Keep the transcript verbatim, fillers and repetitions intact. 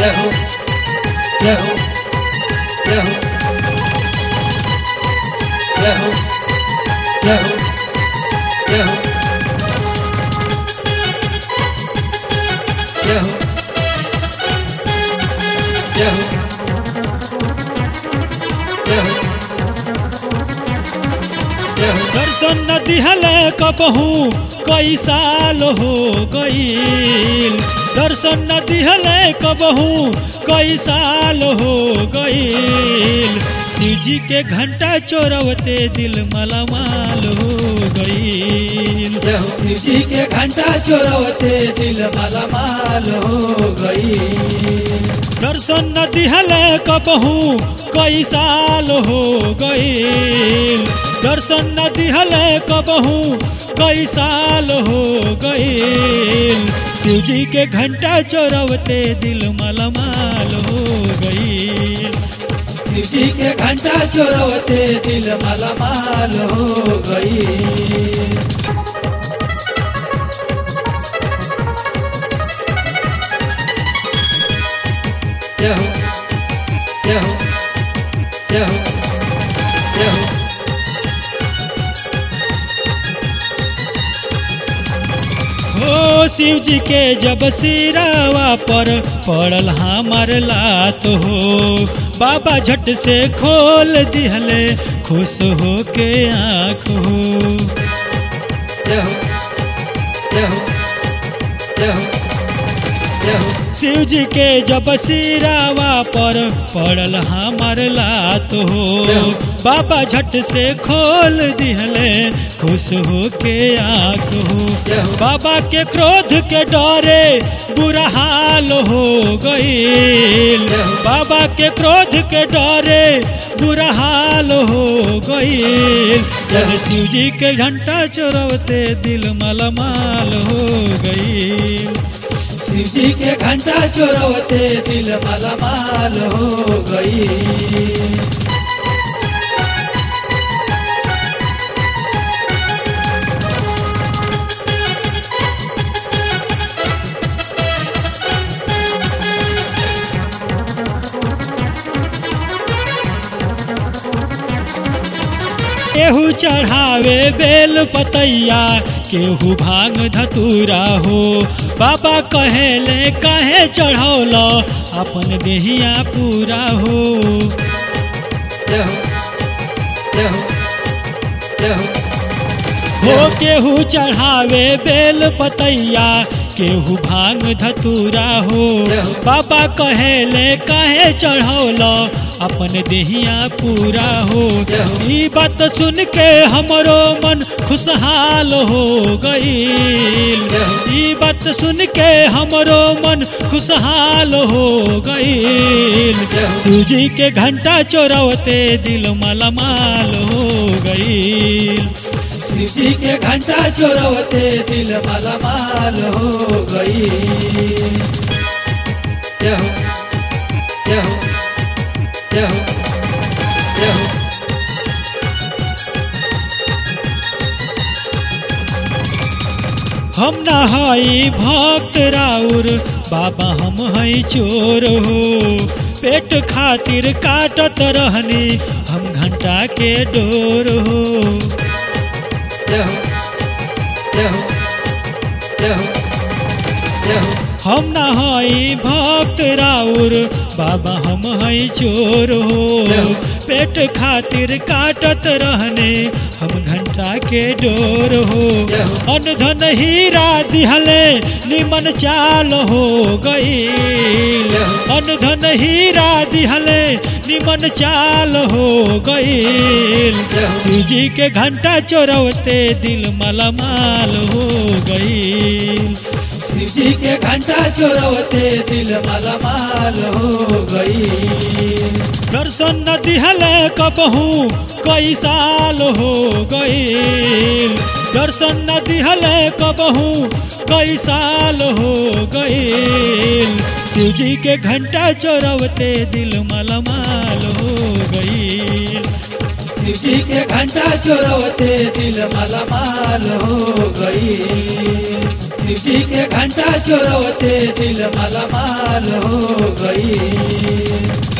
जय हो जय हो जय हो जय हो जय हो जय हो जय हो जय हो जय हो जय हो। दर्शन न दिहले कबहू कई साल हो गईल, दर्शन न दिहले कबहू कई साल हो गईल। शिव जी के घंटा चोरवते दिल मालामाल हो गईल। जय हो शिव जी के घंटा चोरवते दिल मालामाल हो गईल। दर्शन न दिहले कबहू कई साल हो गईल, दर्शन न दिहले कबहू कई साल हो गईल। शिव जी के घंटा चोरवते दिल मालामाल हो गईल। शिव जी के घंटा चोरवते दिल मालामाल हो गईल। जय हो जय हो जय हो जय हो हो शिव जी के जब सिरावा पर पड़ल हमार लात हो, बाबा झट से खोल दिहले खुश हो के आँख हो। जय हो जय हो जय हो जय हो। शिव जी के जब सिरावा पर पड़ल हमार लात हो, बाबा झट से खोल दिहले खुश हो के आँख हो। बाबा के क्रोध के डरे बुरा हाल हो गईल, बाबा के क्रोध के डरे बुरा हाल हो गईल। जब शिव जी के घंटा चोरवते दिल मालामाल हो गईल। शिव जी के घंटा चोरवते दिल मालामाल हो गई। केहू चढ़ावे बेल पतैया, केहू भांग धतूरा हो। बाबा कहेले काहे चढ़ौलो अपन देहिया पूरा हो। जय हो जय हो जय हो हो केहू चढ़ावे बेल पतैया, केहू भांग धतूरा हो। बाबा कहेले काहे चढ़ौलो अपन देहिया पूरा हो। ई बात सुन के हमरो मन खुशहाल हो गईल, ई बात सुन के हमरो मन खुशहाल हो गईल। शिव जी के घंटा चोरवते दिल मालामाल हो गईल। शिव जी के घंटा चोरवते दिल मालामाल हो गई। जय हो जय हो जय हो जय हो। हम ना हई भक्त राउर बाबा, हम हई चोर हो। पेट खातिर काटत रहनी हम घंटा के डोर हो। जय हो जय हो जय हो जय हो। हम ना हई भक्त राउर बाबा, हम हई चोर हो। पेट खातिर काटत रहने हम घंटा के डोर हो। अन धन हीरा दिहले निमन चाल हो गई, अन धन हीरा दिहले निमन चाल हो गई। शिव जी के घंटा चोरवते दिल मालामाल हो गई। शिव जी के घंटा चोरवते दिल मालामाल हो गई। दर्शन न दिहले कबहू कई साल हो गईल, दर्शन न दिहले कबहू कई साल हो गईल। शिव जी के घंटा चोरवते दिल मालामाल हो गईल। शिव जी के घंटा चोरवते दिल मालामाल हो गई। शिव जी के घंटा चोरवते दिल मालामाल माल हो गई।